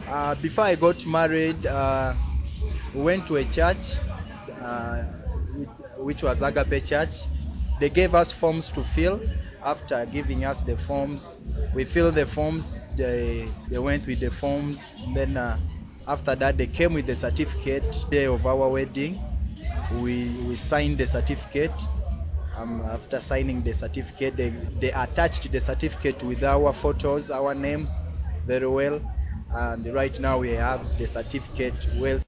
Before I got married, we went to a church, uh, which was Agape Church. They gave us forms to fill. After giving us the forms, we filled the forms. They went with the forms. Then after that, they came with the certificate. Day of our wedding, we signed the certificate. After signing the certificate, they attached the certificate with our photos, our names, very well. And right now we have the certificate well